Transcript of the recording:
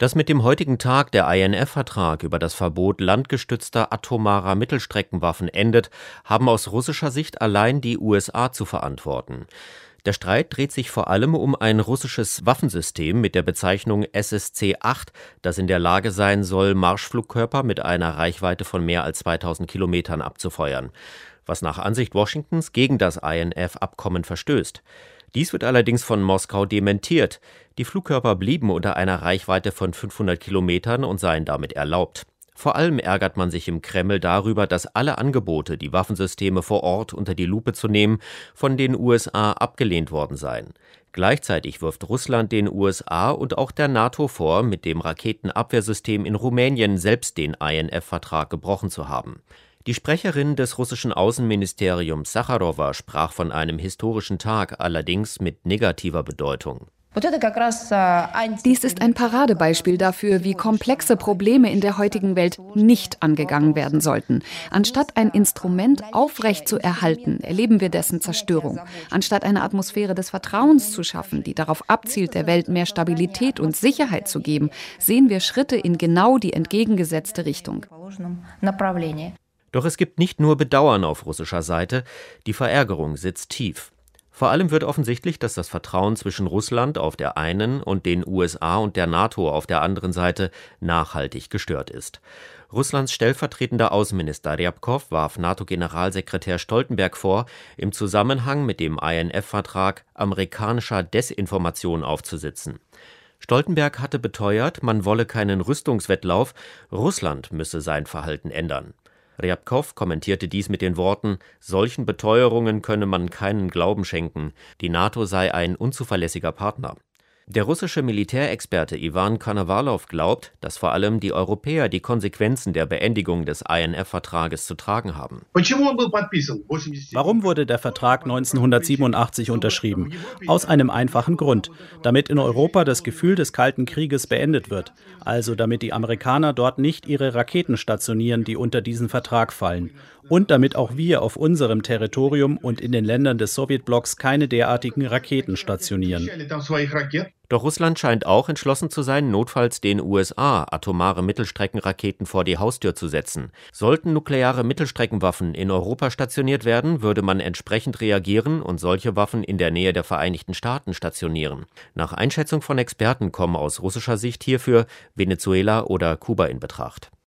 Dass mit dem heutigen Tag der INF-Vertrag über das Verbot landgestützter atomarer Mittelstreckenwaffen endet, haben aus russischer Sicht allein die USA zu verantworten. Der Streit dreht sich vor allem um ein russisches Waffensystem mit der Bezeichnung SSC-8, das in der Lage sein soll, Marschflugkörper mit einer Reichweite von mehr als 2000 Kilometern abzufeuern, was nach Ansicht Washingtons gegen das INF-Abkommen verstößt. Dies wird allerdings von Moskau dementiert. Die Flugkörper blieben unter einer Reichweite von 500 Kilometern und seien damit erlaubt. Vor allem ärgert man sich im Kreml darüber, dass alle Angebote, die Waffensysteme vor Ort unter die Lupe zu nehmen, von den USA abgelehnt worden seien. Gleichzeitig wirft Russland den USA und auch der NATO vor, mit dem Raketenabwehrsystem in Rumänien selbst den INF-Vertrag gebrochen zu haben. Die Sprecherin des russischen Außenministeriums Sacharowa sprach von einem historischen Tag, allerdings mit negativer Bedeutung. Dies ist ein Paradebeispiel dafür, wie komplexe Probleme in der heutigen Welt nicht angegangen werden sollten. Anstatt ein Instrument aufrecht zu erhalten, erleben wir dessen Zerstörung. Anstatt eine Atmosphäre des Vertrauens zu schaffen, die darauf abzielt, der Welt mehr Stabilität und Sicherheit zu geben, sehen wir Schritte in genau die entgegengesetzte Richtung. Doch es gibt nicht nur Bedauern auf russischer Seite, die Verärgerung sitzt tief. Vor allem wird offensichtlich, dass das Vertrauen zwischen Russland auf der einen und den USA und der NATO auf der anderen Seite nachhaltig gestört ist. Russlands stellvertretender Außenminister Ryabkov warf NATO-Generalsekretär Stoltenberg vor, im Zusammenhang mit dem INF-Vertrag amerikanischer Desinformation aufzusitzen. Stoltenberg hatte beteuert, man wolle keinen Rüstungswettlauf, Russland müsse sein Verhalten ändern. Ryabkov kommentierte dies mit den Worten: Solchen Beteuerungen könne man keinen Glauben schenken, die NATO sei ein unzuverlässiger Partner. Der russische Militärexperte Iwan Konovalov glaubt, dass vor allem die Europäer die Konsequenzen der Beendigung des INF-Vertrages zu tragen haben. Warum wurde der Vertrag 1987 unterschrieben? Aus einem einfachen Grund: damit in Europa das Gefühl des Kalten Krieges beendet wird. Also damit die Amerikaner dort nicht ihre Raketen stationieren, die unter diesen Vertrag fallen. Und damit auch wir auf unserem Territorium und in den Ländern des Sowjetblocks keine derartigen Raketen stationieren. Doch Russland scheint auch entschlossen zu sein, notfalls den USA atomare Mittelstreckenraketen vor die Haustür zu setzen. Sollten nukleare Mittelstreckenwaffen in Europa stationiert werden, würde man entsprechend reagieren und solche Waffen in der Nähe der Vereinigten Staaten stationieren. Nach Einschätzung von Experten kommen aus russischer Sicht hierfür Venezuela oder Kuba in Betracht.